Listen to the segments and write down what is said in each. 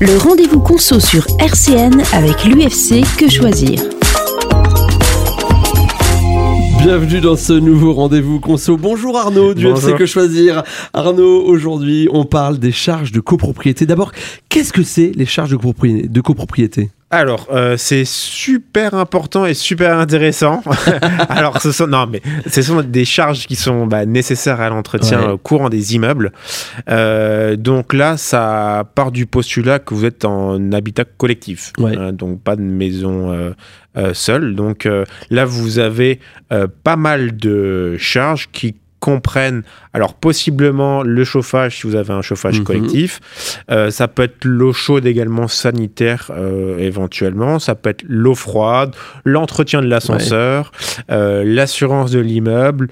Le rendez-vous conso sur RCN avec l'UFC Que Choisir. Bienvenue dans ce nouveau rendez-vous conso. Bonjour Arnaud du FC Que Choisir. Arnaud, aujourd'hui on parle des charges de copropriété. D'abord, qu'est-ce que c'est les charges de copropriété ? Alors, c'est super important et super intéressant. Alors, ce sont des charges qui sont nécessaires à l'entretien courant des immeubles. Donc là, ça part du postulat que vous êtes en habitat collectif. Donc, pas de maison seule. Donc là, vous avez pas mal de charges qui comprennent, alors possiblement le chauffage si vous avez un chauffage collectif, ça peut être l'eau chaude également sanitaire éventuellement, ça peut être l'eau froide, l'entretien de l'ascenseur, l'assurance de l'immeuble,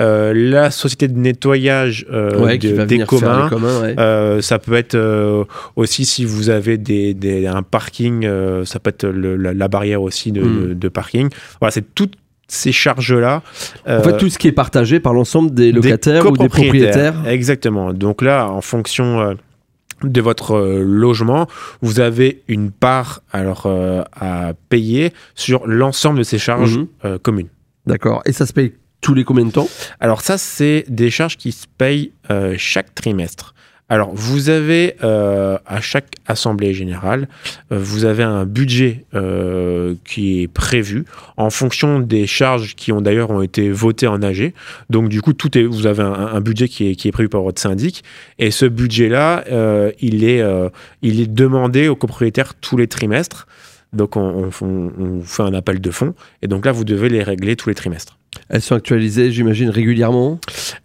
la société de nettoyage des communs, ça peut être aussi si vous avez un parking, ça peut être la barrière aussi de parking. Voilà, c'est tout ces charges-là. En fait, tout ce qui est partagé par l'ensemble des locataires ou des propriétaires. Exactement. Donc là, en fonction de votre logement, vous avez une part à payer sur l'ensemble de ces charges communes. D'accord. Et ça se paye tous les combien de temps ? Alors ça, c'est des charges qui se payent chaque trimestre. Alors, vous avez, à chaque assemblée générale, vous avez un budget qui est prévu en fonction des charges qui ont été votées en AG. Donc, du coup, vous avez un budget qui est prévu par votre syndic. Et ce budget-là, il est demandé aux copropriétaires tous les trimestres. Donc, on fait un appel de fonds. Et donc là, vous devez les régler tous les trimestres. Elles sont actualisées, j'imagine, régulièrement ?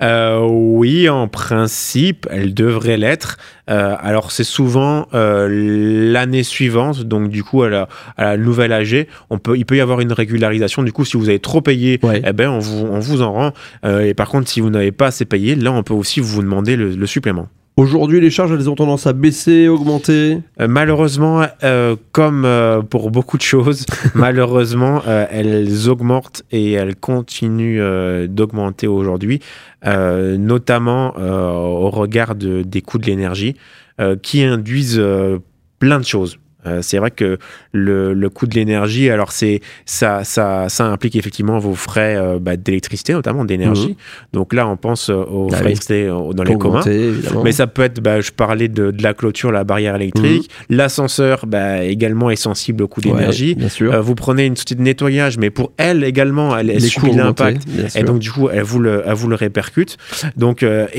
Oui, en principe, elles devraient l'être. Alors, c'est souvent l'année suivante, donc du coup, à la nouvelle AG, il peut y avoir une régularisation. Du coup, si vous avez trop payé, on vous en rend. Et par contre, si vous n'avez pas assez payé, là, on peut aussi vous demander le supplément. Aujourd'hui, les charges, elles ont tendance à baisser, augmenter ? Malheureusement, comme pour beaucoup de choses, malheureusement, elles augmentent et elles continuent d'augmenter aujourd'hui, notamment au regard des coûts de l'énergie, qui induisent plein de choses. C'est vrai que le coût de l'énergie, alors ça implique effectivement vos frais d'électricité, notamment d'énergie. Donc là, on pense aux frais d'électricité dans les communs. Mais ça peut être, je parlais de la clôture, la barrière électrique. L'ascenseur, également est sensible au coût d'énergie. Bien sûr. Vous prenez une société de nettoyage, mais pour elle également, elle subit l'impact. Et donc, du coup, elle vous le répercute. Donc,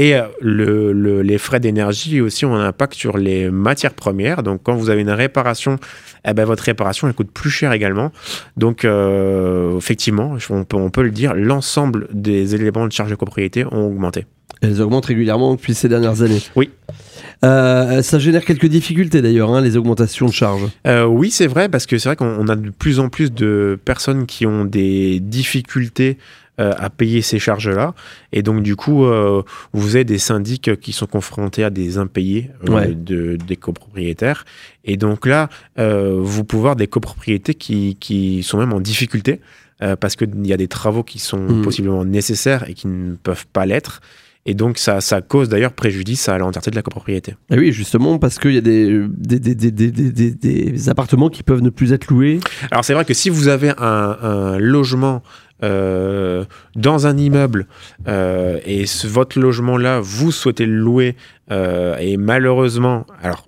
les frais d'énergie aussi ont un impact sur les matières premières. Donc, quand vous avez une réparation, votre réparation elle coûte plus cher également. Donc effectivement, on peut le dire, l'ensemble des éléments de charge de copropriété ont augmenté. Elles augmentent régulièrement depuis ces dernières années. Oui. Ça génère quelques difficultés d'ailleurs, les augmentations de charges. Oui, c'est vrai, parce que c'est vrai qu'on a de plus en plus de personnes qui ont des difficultés à payer ces charges-là. Et donc, du coup, vous avez des syndics qui sont confrontés à des impayés des copropriétaires. Et donc là, vous pouvez avoir des copropriétés qui sont même en difficulté parce qu'il y a des travaux qui sont possiblement nécessaires et qui ne peuvent pas l'être. Et donc, ça cause d'ailleurs préjudice à l'entièreté de la copropriété. Et oui, justement, parce qu'il y a des appartements qui peuvent ne plus être loués. Alors, c'est vrai que si vous avez un logement dans un immeuble et votre logement-là, vous souhaitez le louer et malheureusement,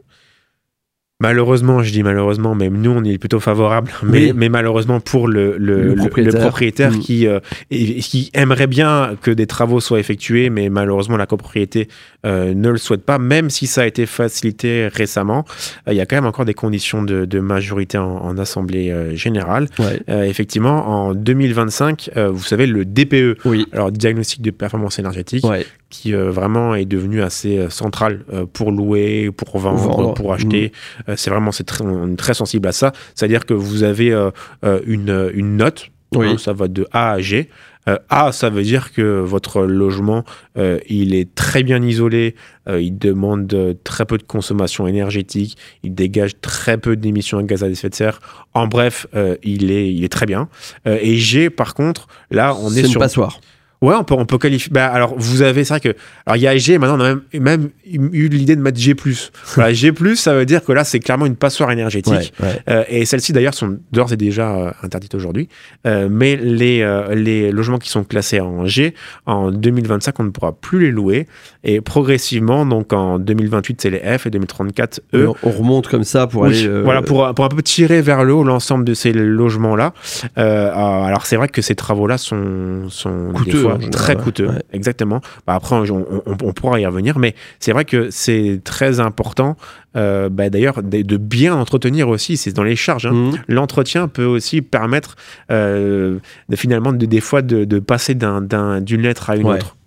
je dis malheureusement, mais nous on est plutôt favorable, mais malheureusement pour le propriétaire qui aimerait bien que des travaux soient effectués, mais malheureusement la copropriété ne le souhaite pas, même si ça a été facilité récemment. Il y a quand même encore des conditions de majorité en assemblée générale. Effectivement, en 2025, vous savez, le DPE, alors diagnostic de performance énergétique, qui vraiment est devenu assez central pour louer, pour vendre, pour acheter. On est très sensible à ça. C'est-à-dire que vous avez une note, ça va de A à G. A, ça veut dire que votre logement, il est très bien isolé, il demande très peu de consommation énergétique, il dégage très peu d'émissions de gaz à effet de serre. En bref, il est très bien. Et G, par contre, là, on est sur... C'est une passoire. Ouais, on peut qualifier. Bah, alors, vous avez, c'est vrai que. Alors, il y a G, maintenant, on a même eu l'idée de mettre G. Voilà, G, ça veut dire que là, c'est clairement une passoire énergétique. Et celles-ci, d'ailleurs, sont d'ores et déjà interdites aujourd'hui. Mais les logements qui sont classés en G, en 2025, on ne pourra plus les louer. Et progressivement, donc en 2028, c'est les F et 2034, E. On remonte comme ça pour aller. Voilà, pour un peu tirer vers le haut l'ensemble de ces logements-là. Alors, c'est vrai que ces travaux-là sont coûteux, des fois très coûteux. Ouais. Exactement. Après, on pourra y revenir, mais c'est vrai que c'est très important. D'ailleurs, de bien entretenir aussi, c'est dans les charges. L'entretien peut aussi permettre finalement des fois de passer d'une lettre à une autre.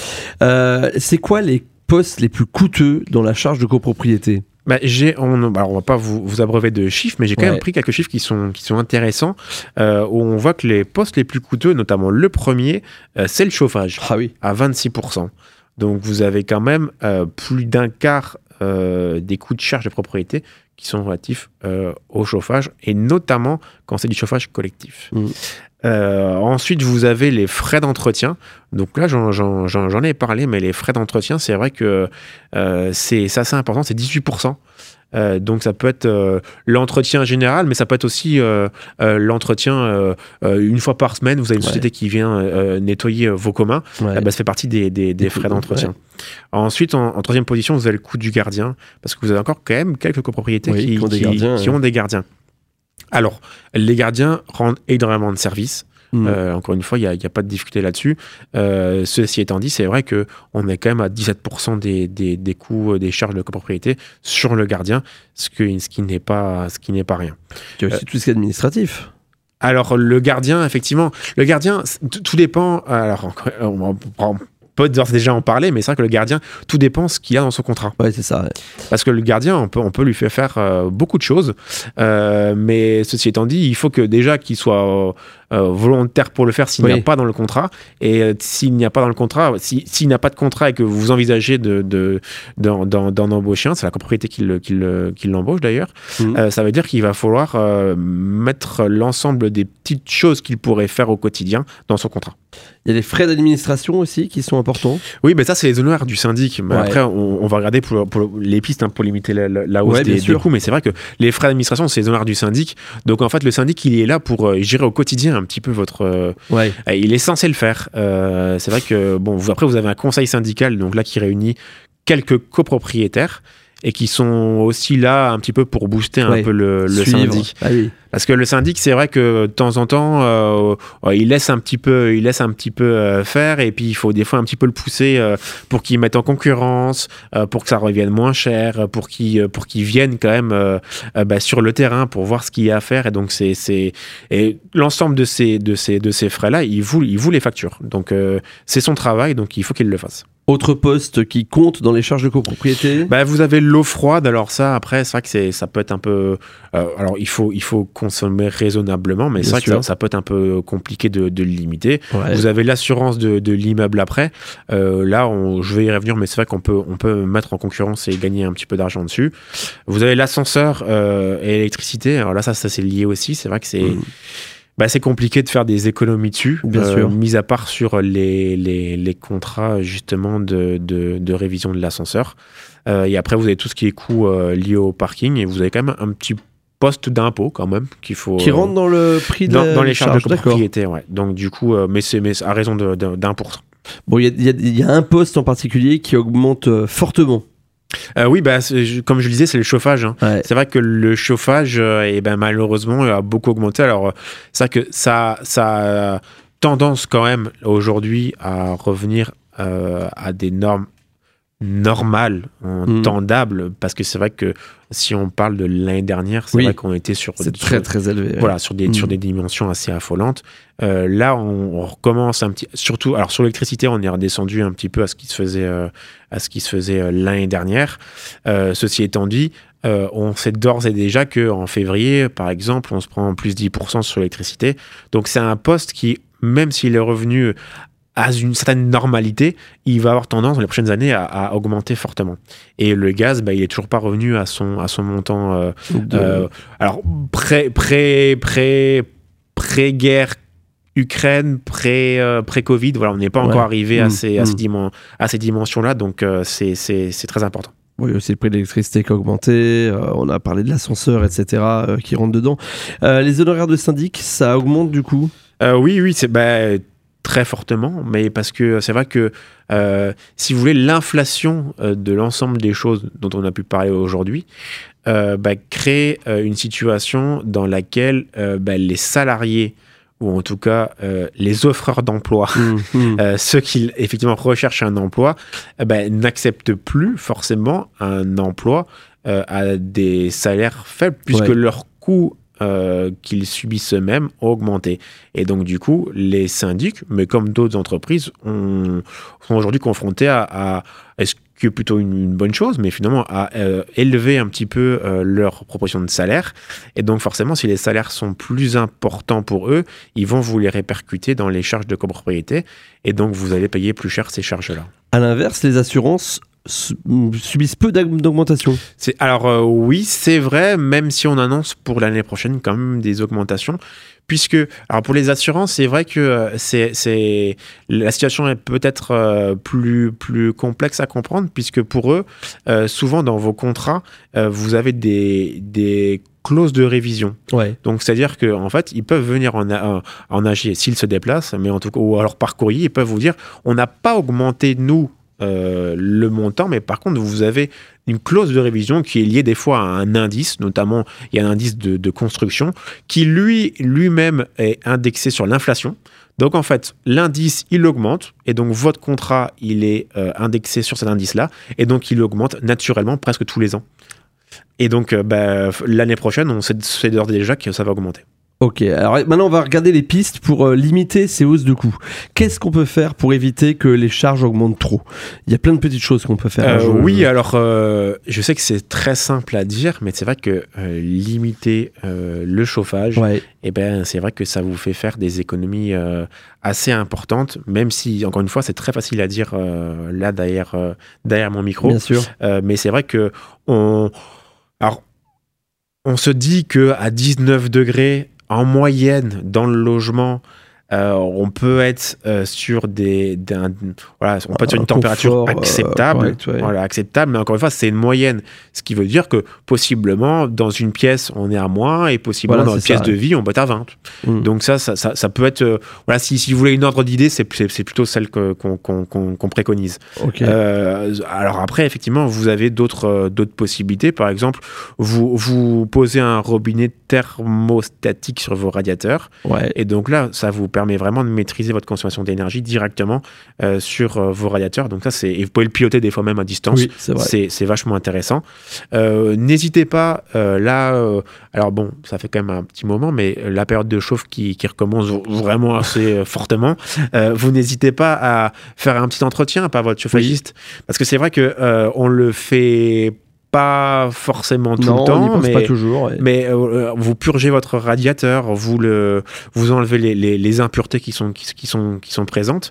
C'est quoi les postes les plus coûteux dans la charge de copropriété ? On va pas vous abreuver de chiffres, mais j'ai quand même pris quelques chiffres qui sont intéressants, où on voit que les postes les plus coûteux, notamment le premier, c'est le chauffage, à 26%. Donc vous avez quand même plus d'un quart des coûts de charge de propriété qui sont relatifs au chauffage, et notamment quand c'est du chauffage collectif. Ensuite, vous avez les frais d'entretien. Donc là, j'en ai parlé, mais les frais d'entretien, c'est vrai que c'est assez important, c'est 18%. Donc ça peut être l'entretien général, mais ça peut être aussi l'entretien une fois par semaine. Vous avez une société qui vient nettoyer vos communs. Ça fait partie des frais d'entretien. Ensuite, en troisième position, vous avez le coût du gardien, parce que vous avez encore quand même quelques copropriétés qui ont des gardiens. Alors, les gardiens rendent énormément de services. Encore une fois, il n'y a pas de difficulté là-dessus. Ceci étant dit, c'est vrai qu'on est quand même à 17% des coûts, des charges de copropriété sur le gardien, ce qui n'est pas rien. Il y a aussi tout ce qui est administratif. Alors, le gardien, effectivement, tout dépend. Alors, on peut déjà en parler, mais c'est vrai que le gardien, tout dépend ce qu'il y a dans son contrat. Ouais, c'est ça. Ouais. Parce que le gardien, on peut lui faire beaucoup de choses, mais ceci étant dit, il faut que déjà qu'il soit volontaire pour le faire s'il n'y a pas dans le contrat. Et s'il n'y a pas dans le contrat, s'il n'a pas de contrat et que vous envisagez d'en embaucher un, c'est la copropriété qui l'embauche d'ailleurs, ça veut dire qu'il va falloir mettre l'ensemble des petites choses qu'il pourrait faire au quotidien dans son contrat. Il y a les frais d'administration aussi qui sont importants. Oui, ça c'est les honoraires du syndic. Mais après, on va regarder pour les pistes pour limiter la hausse des coûts. Mais c'est vrai que les frais d'administration, c'est les honoraires du syndic. Donc en fait, le syndic, il est là pour gérer au quotidien un petit peu votre... il est censé le faire. C'est vrai que, après, vous avez un conseil syndical donc là, qui réunit quelques copropriétaires et qui sont aussi là un petit peu pour booster un peu le syndic. Parce que le syndic, c'est vrai que de temps en temps, il laisse un petit peu faire, et puis il faut des fois un petit peu le pousser pour qu'il mette en concurrence, pour que ça revienne moins cher, pour qu'il vienne quand même sur le terrain pour voir ce qu'il y a à faire. Et donc et l'ensemble de ces frais-là, il vous les facture. Donc c'est son travail, donc il faut qu'il le fasse. Autre poste qui compte dans les charges de copropriété ? Vous avez l'eau froide. Alors ça, après, c'est vrai que ça peut être un peu... alors, il faut consommer raisonnablement, mais c'est vrai que ça peut être un peu compliqué de le limiter. Vous avez l'assurance de l'immeuble après. Là, je vais y revenir, mais c'est vrai qu'on peut mettre en concurrence et gagner un petit peu d'argent dessus. Vous avez l'ascenseur et l'électricité. Alors là, ça c'est lié aussi. C'est vrai que c'est compliqué de faire des économies dessus, mis à part sur les contrats justement de révision de l'ascenseur. Et après, vous avez tout ce qui est coût lié au parking, et vous avez quand même un petit poste d'impôt quand même qu'il faut... Qui rentre dans le prix dans les charges de copropriété, Donc du coup, mais à raison d'1%. Bon, il y a un poste en particulier qui augmente fortement. Comme je le disais, c'est le chauffage. C'est vrai que le chauffage, malheureusement, a beaucoup augmenté. Alors, c'est vrai que ça a tendance quand même aujourd'hui à revenir à des normes normales, tendables, parce que c'est vrai que si on parle de l'année dernière, c'est vrai qu'on était sur très très élevé. Voilà, sur des dimensions assez affolantes. Là, on recommence un petit, surtout. Alors sur l'électricité, on est redescendu un petit peu à ce qui se faisait l'année dernière. Ceci étant dit, on sait d'ores et déjà qu'en février, par exemple, on se prend en plus 10% sur l'électricité. Donc c'est un poste qui, même s'il est revenu à une certaine normalité, il va avoir tendance dans les prochaines années à augmenter fortement. Et le gaz, il est toujours pas revenu à son montant. Alors pré-guerre Ukraine pré-Covid. Voilà, on n'est pas encore arrivé à ces dimensions-là, donc c'est très important. Oui, aussi le prix de l'électricité qui a augmenté, on a parlé de l'ascenseur, etc., qui rentre dedans. Les honoraires de syndic, ça augmente du coup ? Oui, c'est très fortement, mais parce que c'est vrai que si vous voulez, l'inflation de l'ensemble des choses dont on a pu parler aujourd'hui crée une situation dans laquelle les salariés, ou en tout cas les offreurs d'emploi, ceux qui effectivement recherchent un emploi, n'acceptent plus forcément un emploi à des salaires faibles, puisque leur coût qu'ils subissent eux-mêmes ont augmenté. Et donc du coup, les syndics, mais comme d'autres entreprises, sont aujourd'hui confrontés à est-ce que plutôt une bonne chose, mais finalement à élever un petit peu leur proportion de salaire. Et donc forcément, si les salaires sont plus importants pour eux, ils vont vous les répercuter dans les charges de copropriété. Et donc vous allez payer plus cher ces charges-là. À l'inverse, les assurances subissent peu d'augmentation. Alors oui, c'est vrai, même si on annonce pour l'année prochaine quand même des augmentations, puisque alors pour les assurances, c'est vrai que la situation est peut-être plus complexe à comprendre, puisque pour eux, souvent dans vos contrats, vous avez des clause de révision. Ouais. Donc, c'est-à-dire qu'en fait, ils peuvent venir en AG s'ils se déplacent, mais en tout cas, ou alors par courrier, ils peuvent vous dire, on n'a pas augmenté, nous, le montant, mais par contre, vous avez une clause de révision qui est liée des fois à un indice, notamment, il y a un indice de construction, qui lui-même est indexé sur l'inflation. Donc, en fait, l'indice, il augmente, et donc votre contrat, il est indexé sur cet indice-là, et donc il augmente naturellement presque tous les ans. Et donc, l'année prochaine, on sait d'ores et déjà que ça va augmenter. Ok, alors maintenant on va regarder les pistes pour limiter ces hausses de coûts. Qu'est-ce qu'on peut faire pour éviter que les charges augmentent trop ? Il y a plein de petites choses qu'on peut faire. Oui, alors je sais que c'est très simple à dire, mais c'est vrai que limiter le chauffage, c'est vrai que ça vous fait faire des économies assez importantes, même si, encore une fois, c'est très facile à dire là derrière mon micro. Bien sûr. Mais c'est vrai que on se dit qu'à 19 degrés, en moyenne, dans le logement, on peut être sur on peut être sur une température acceptable, acceptable, mais encore une fois, c'est une moyenne, ce qui veut dire que possiblement dans une pièce on est à moins et possiblement dans une pièce de vie on peut être à 20. Donc ça peut être si vous voulez une ordre d'idée, c'est plutôt celle qu'on préconise. Okay. Alors après, effectivement, vous avez d'autres possibilités. Par exemple, vous posez un robinet thermostatique sur vos radiateurs, et donc là ça vous permet vraiment de maîtriser votre consommation d'énergie directement sur vos radiateurs. Donc ça, et vous pouvez le piloter des fois même à distance. Oui, c'est vrai. C'est vachement intéressant. N'hésitez pas, alors bon, ça fait quand même un petit moment, mais la période de chauffe qui recommence vraiment assez fortement, vous n'hésitez pas à faire un petit entretien par votre chauffagiste, parce que c'est vrai que on le fait pas forcément tout le temps, pas toujours, mais vous purgez votre radiateur, vous enlevez les impuretés qui sont présentes,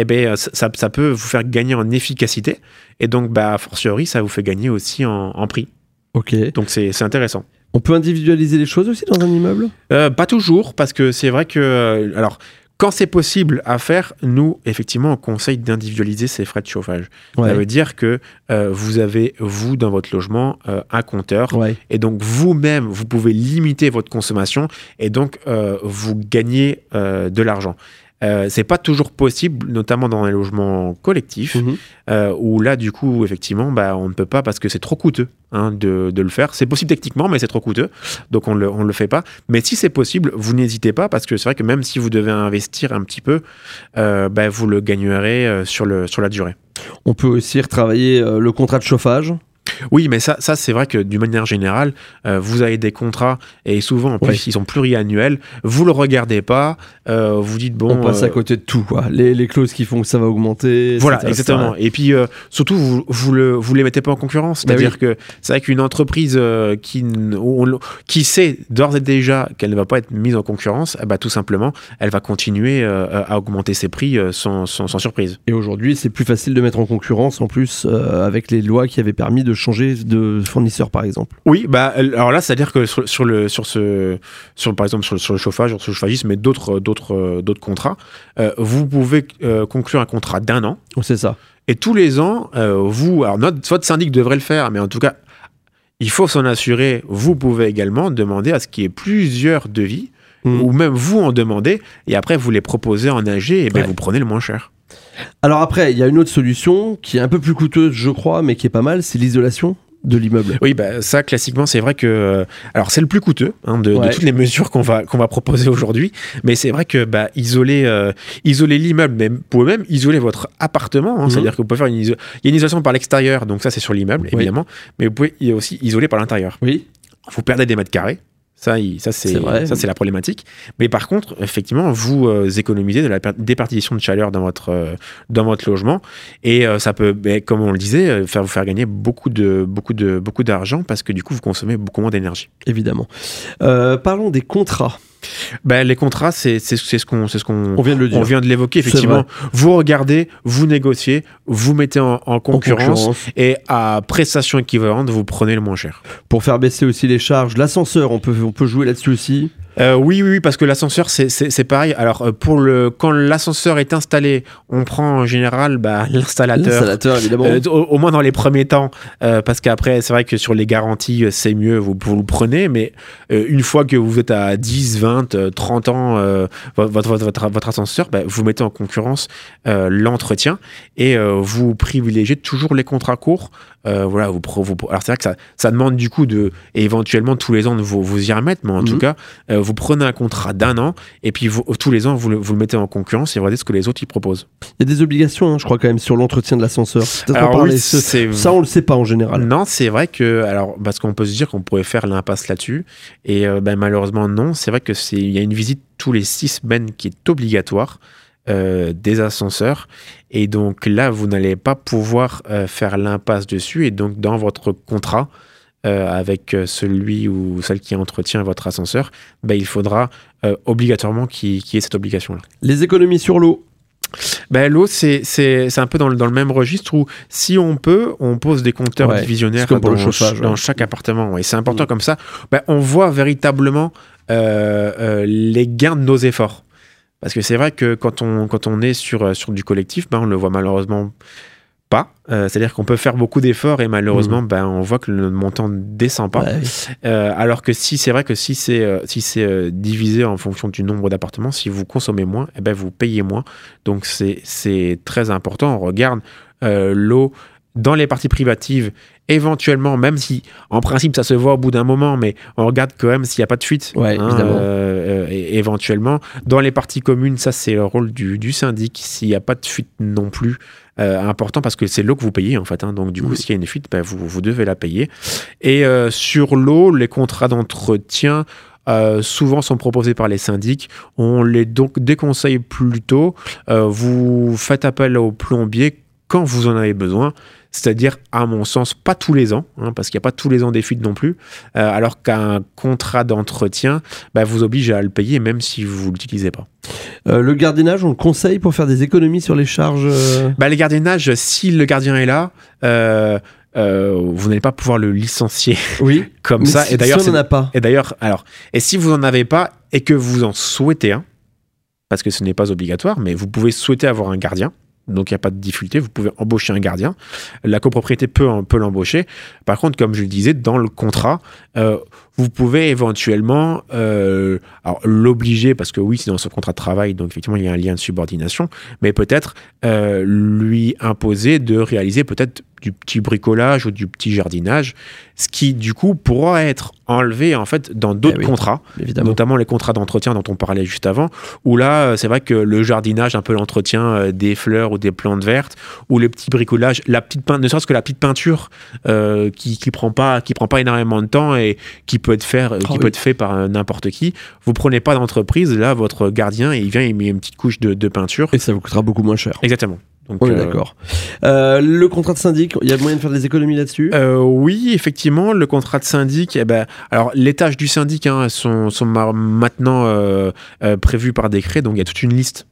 ça peut vous faire gagner en efficacité, et donc a fortiori ça vous fait gagner aussi en prix. Ok. Donc c'est intéressant. On peut individualiser les choses aussi dans un immeuble ? Pas toujours, parce que c'est vrai que quand c'est possible à faire, nous, effectivement, on conseille d'individualiser ces frais de chauffage. Ça veut dire que vous avez, dans votre logement, un compteur. Et donc, vous-même, vous pouvez limiter votre consommation et donc vous gagnez de l'argent. C'est pas toujours possible, notamment dans les logements collectifs, où là, du coup, effectivement, on ne peut pas parce que c'est trop coûteux de le faire. C'est possible techniquement, mais c'est trop coûteux, donc on le fait pas. Mais si c'est possible, vous n'hésitez pas, parce que c'est vrai que même si vous devez investir un petit peu, vous le gagnerez sur la durée. On peut aussi retravailler le contrat de chauffage. Oui, mais ça c'est vrai que d'une manière générale, vous avez des contrats et souvent en plus ils sont pluriannuels. Vous le regardez pas, vous dites bon. On passe à côté de tout, quoi. Les clauses qui font que ça va augmenter. Voilà, exactement. Et puis surtout vous les mettez pas en concurrence. C'est-à-dire que c'est vrai qu'une entreprise qui sait d'ores et déjà qu'elle ne va pas être mise en concurrence, tout simplement, elle va continuer à augmenter ses prix sans surprise. Et aujourd'hui, c'est plus facile de mettre en concurrence en plus avec les lois qui avaient permis de changer changer de fournisseur, par exemple. Oui, alors là, c'est-à-dire que par exemple sur le chauffage, sur le chauffagisme, mais d'autres contrats, vous pouvez conclure un contrat d'1 an. C'est ça. Et tous les ans, votre syndic devrait le faire, mais en tout cas, il faut s'en assurer. Vous pouvez également demander à ce qu'il y ait plusieurs devis, ou même vous en demandez, et après vous les proposez en AG, et vous prenez le moins cher. Alors après, il y a une autre solution qui est un peu plus coûteuse, je crois, mais qui est pas mal, c'est l'isolation de l'immeuble. Oui, ça, classiquement, c'est vrai que... alors, c'est le plus coûteux de toutes les mesures qu'on va proposer aujourd'hui, mais c'est vrai que isoler l'immeuble, mais vous pouvez même isoler votre appartement, c'est-à-dire que vous pouvez faire il y a une isolation par l'extérieur, donc ça, c'est sur l'immeuble, évidemment, mais vous pouvez aussi isoler par l'intérieur. Oui. Vous perdez des mètres carrés. Ça, c'est la problématique. Mais par contre, effectivement, vous économisez de la déperdition de chaleur dans votre logement. Et ça peut, comme on le disait, vous faire gagner beaucoup d'argent parce que du coup, vous consommez beaucoup moins d'énergie. Évidemment. Parlons des contrats. Les contrats, c'est ce qu'on on vient de le dire. On vient de l'évoquer, effectivement. Vous regardez, vous négociez, vous mettez en concurrence et à prestation équivalente, vous prenez le moins cher. Pour faire baisser aussi les charges, l'ascenseur, on peut jouer là-dessus aussi. Oui, parce que l'ascenseur, c'est pareil. Alors, quand l'ascenseur est installé, on prend en général l'installateur, évidemment. Au moins dans les premiers temps, parce qu'après, c'est vrai que sur les garanties, c'est mieux, vous le prenez, mais une fois que vous êtes à 10, 20, 30 ans, votre ascenseur, vous mettez en concurrence l'entretien et vous privilégiez toujours les contrats courts. Alors, c'est vrai que ça demande du coup et éventuellement tous les ans de vous y remettre, mais en tout cas, vous prenez un contrat d'1 an et puis tous les ans vous le mettez en concurrence et regardez ce que les autres y proposent. Il y a des obligations, je crois, quand même sur l'entretien de l'ascenseur. Alors, ça, on le sait pas en général. Non, c'est vrai que parce qu'on peut se dire qu'on pourrait faire l'impasse là-dessus et malheureusement non. C'est vrai que il y a une visite tous les 6 semaines qui est obligatoire. Des ascenseurs et donc là vous n'allez pas pouvoir faire l'impasse dessus et donc dans votre contrat avec celui ou celle qui entretient votre ascenseur, il faudra obligatoirement qu'il y ait cette obligation là. Les économies sur l'eau. L'eau, c'est un peu dans le même registre où si on peut, on pose des compteurs divisionnaires dans chaque appartement. Et c'est important comme ça. On voit véritablement les gains de nos efforts. Parce que c'est vrai que quand on est sur du collectif, on le voit malheureusement pas. C'est-à-dire qu'on peut faire beaucoup d'efforts et malheureusement, on voit que le montant ne descend pas. Alors que si c'est divisé en fonction du nombre d'appartements, si vous consommez moins, vous payez moins. Donc c'est très important. On regarde l'eau dans les parties privatives, éventuellement, même si en principe ça se voit au bout d'un moment, mais on regarde quand même s'il n'y a pas de fuite. Éventuellement, dans les parties communes, ça c'est le rôle du syndic. S'il n'y a pas de fuite non plus, important parce que c'est l'eau que vous payez en fait. Donc du coup, s'il y a une fuite, vous devez la payer. Et sur l'eau, les contrats d'entretien souvent sont proposés par les syndics. On les déconseille plutôt. Vous faites appel au plombier quand vous en avez besoin. C'est-à-dire, à mon sens, pas tous les ans, parce qu'il n'y a pas tous les ans des fuites non plus, alors qu'un contrat d'entretien vous oblige à le payer même si vous ne l'utilisez pas. Le gardiennage, on le conseille pour faire des économies sur les charges Le gardiennage, si le gardien est là, vous n'allez pas pouvoir le licencier comme ça. Et d'ailleurs, si on n'en a pas. Et si vous n'en avez pas et que vous en souhaitez un, parce que ce n'est pas obligatoire, mais vous pouvez souhaiter avoir un gardien. Donc il n'y a pas de difficulté, vous pouvez embaucher un gardien. La copropriété peut l'embaucher. Par contre, comme je le disais, dans le contrat, vous pouvez éventuellement l'obliger, parce que oui, c'est dans son contrat de travail, donc effectivement, il y a un lien de subordination, mais peut-être lui imposer de réaliser peut-être du petit bricolage ou du petit jardinage, ce qui, du coup, pourra être enlevé, en fait, dans d'autres contrats, notamment les contrats d'entretien dont on parlait juste avant, où là, c'est vrai que le jardinage, un peu l'entretien des fleurs ou des plantes vertes, ou le petit bricolage, ne serait-ce que la petite peinture qui prend pas énormément de temps et qui peut être fait par n'importe qui. Vous prenez pas d'entreprise, là, votre gardien, il vient, il met une petite couche de peinture. Et ça vous coûtera beaucoup moins cher. Exactement. Donc, d'accord. Le contrat de syndic, il y a moyen de faire des économies là-dessus? Oui, effectivement, le contrat de syndic, alors les tâches du syndic sont maintenant prévues par décret, donc il y a toute une liste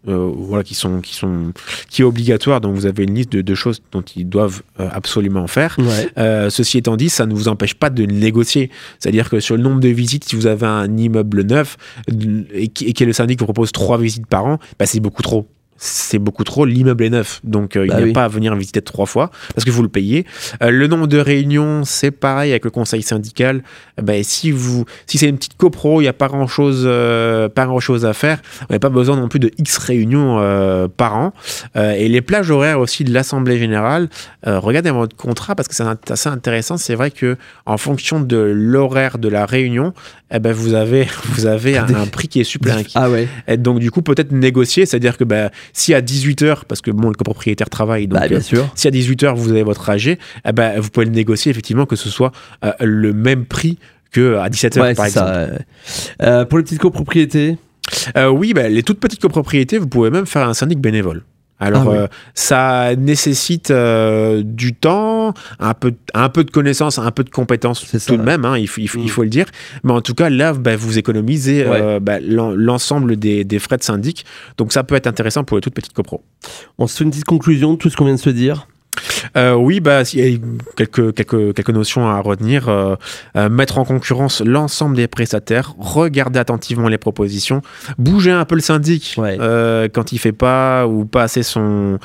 qui est obligatoire, donc vous avez une liste de choses dont ils doivent absolument faire. Ouais. Ceci étant dit, ça ne vous empêche pas de négocier, c'est-à-dire que sur le nombre de visites, si vous avez un immeuble neuf et que le syndic vous propose 3 visites par an, c'est beaucoup trop. C'est beaucoup trop, l'immeuble est neuf, donc il n'y a pas à venir visiter 3 fois parce que vous le payez. Le nombre de réunions, c'est pareil avec le conseil syndical. Si c'est une petite copro, il n'y a pas grand chose à faire. Vous n'avez pas besoin non plus de X réunions par an. Et les plages horaires aussi de l'assemblée générale, regardez votre contrat parce que c'est assez intéressant. C'est vrai que en fonction de l'horaire de la réunion, vous avez un prix qui est supplémentaire. Ah ouais. Et donc du coup peut-être négocier, c'est-à-dire que si à 18h, parce que le copropriétaire travaille, donc bien sûr. Si à 18h vous avez votre AG, vous pouvez le négocier effectivement que ce soit le même prix qu'à 17h par exemple. Pour les petites copropriétés, oui, les toutes petites copropriétés, vous pouvez même faire un syndic bénévole. Alors, ça nécessite du temps, un peu de connaissances, un peu de compétences tout de même, il faut le dire. Mais en tout cas, là, vous économisez l'ensemble des frais de syndic. Donc, ça peut être intéressant pour les toutes petites copros. On se fait une petite conclusion de tout ce qu'on vient de se dire. Oui, il y a quelques notions à retenir. Mettre en concurrence l'ensemble des prestataires, regarder attentivement les propositions, bouger un peu le syndic quand il fait pas ou pas assez son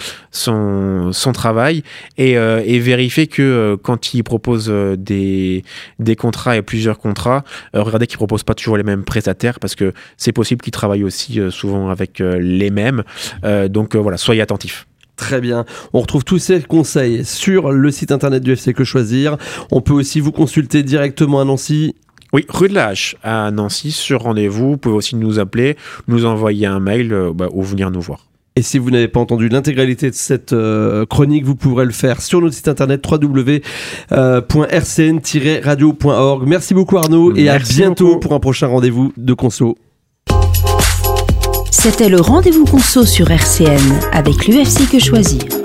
travail et vérifier que quand il propose des contrats et plusieurs contrats, regardez qu'il propose pas toujours les mêmes prestataires parce que c'est possible qu'il travaille aussi souvent avec les mêmes. Donc voilà, soyez attentifs. Très bien. On retrouve tous ces conseils sur le site internet du FC Que Choisir. On peut aussi vous consulter directement à Nancy. Oui, rue de la Hache à Nancy, sur rendez-vous. Vous pouvez aussi nous appeler, nous envoyer un mail ou venir nous voir. Et si vous n'avez pas entendu l'intégralité de cette chronique, vous pourrez le faire sur notre site internet www.rcn-radio.org. Merci beaucoup Arnaud et à bientôt pour un prochain rendez-vous de Conso. C'était le rendez-vous Conso sur RCN avec l'UFC Que Choisir.